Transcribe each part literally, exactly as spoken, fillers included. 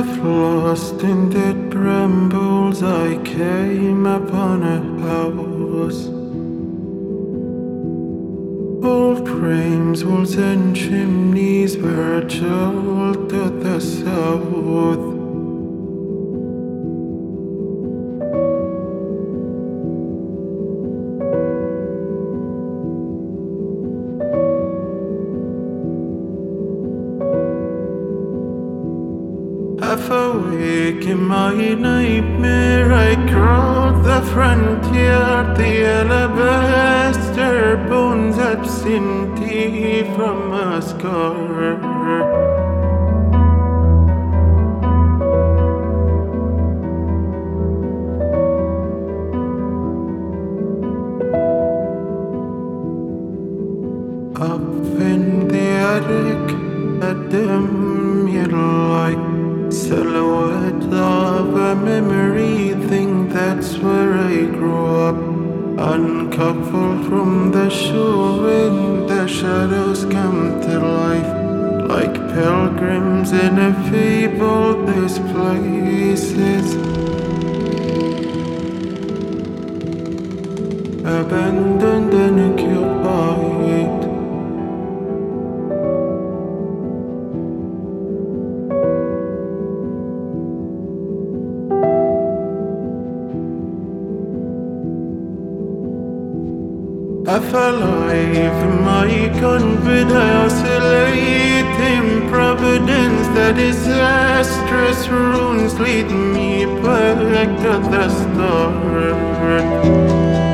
Half lost in dead brambles, I came upon a house. Old frames, walls and chimneys were jolted to the south. Half awake in my nightmare, I crawled the frontier, the alabaster bones absentee from a scar. Up in the attic, a dim yellow light, silhouette of a memory, think that's where I grew up. Uncoupled from the shore, when the shadows come to life, like pilgrims in a fable, this place is abandoned and occupied. Half alive, my convid, I oscillate in providence. The disastrous runes lead me back to the start.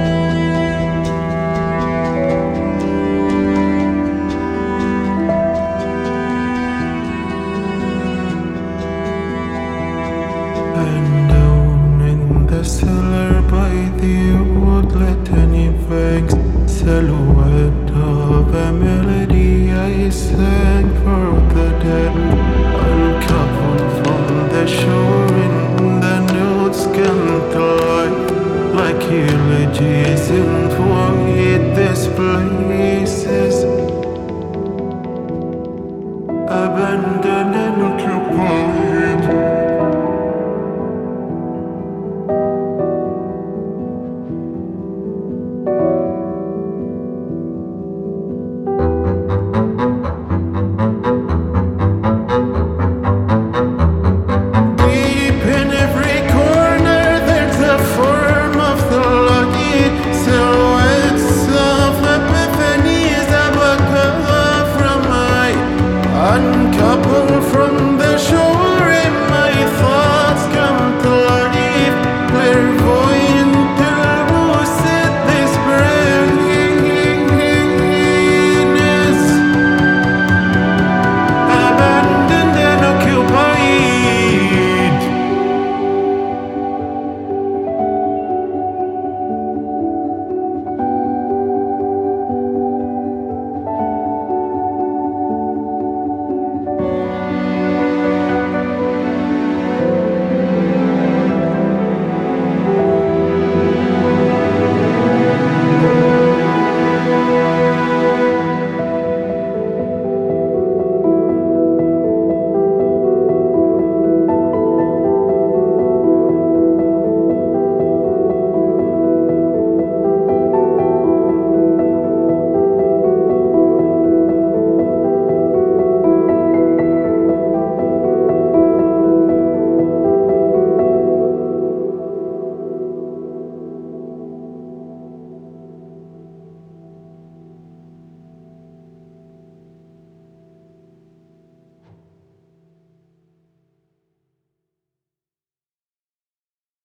And down in the cellar by the woodlet and banks, silhouette of a melody I sang for the dead. Uncoupled from the shore, in the notes come to life, like eulogies in void. This place is abandoned and occupied. Uncoupled